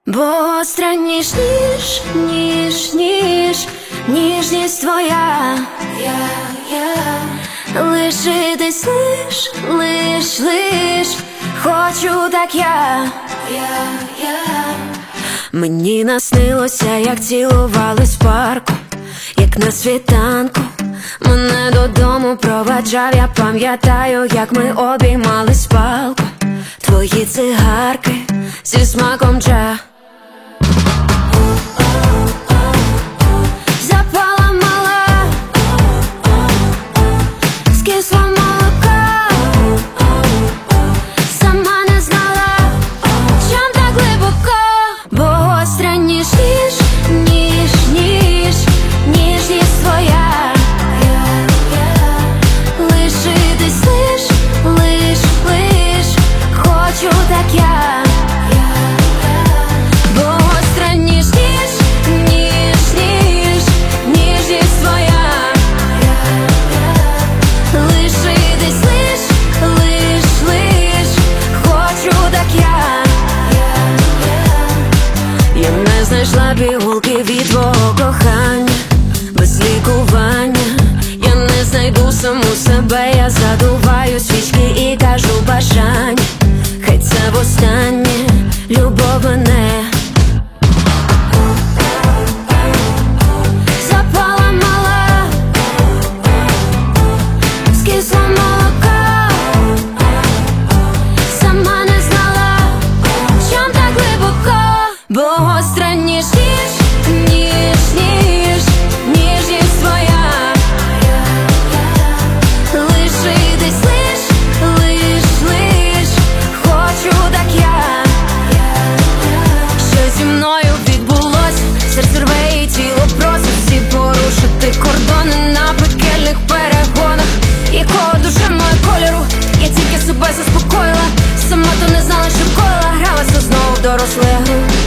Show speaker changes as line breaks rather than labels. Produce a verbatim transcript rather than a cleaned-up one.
Бо гостра ніж, ніж, ніж, ніж, ніжність твоя, я, я лишитись лиш, лиш, лиш, хочу так я, я, я. Мені наснилося, як цілувались в парку, як на світанку мене додому проваджав. Я пам'ятаю, як ми обіймались палку, твої цигарки зі смаком джа. Запала мала, скисло молоко, сама не знала, чом так глибоко. Бо гостра ніж, ніж, ніж, ніж, ніжність твоя, я, я лишитись лиш, лиш, лиш, хочу так я. Знайшла пігулки від твого кохання, без лікування я не знайду саму себе. Я задуваю свічки і кажу бажання, хай це востаннє, любов мене. Запала мала, скисло молоко, сама не знала, чом так глибоко. Бо гостра ніж, ніж, ніж, ніж, ніжність твоя, я, я лишитись лиш, лиш, лиш, хочу так я, я, я. Що зі мною відбулось, серце рве і тіло просить всі порушити кордони на пекельних перегонах. Якого душа моє кольору, я тільки себе заспокоїла, сама то не знала, що коїла, гралася знову в дорослу гру.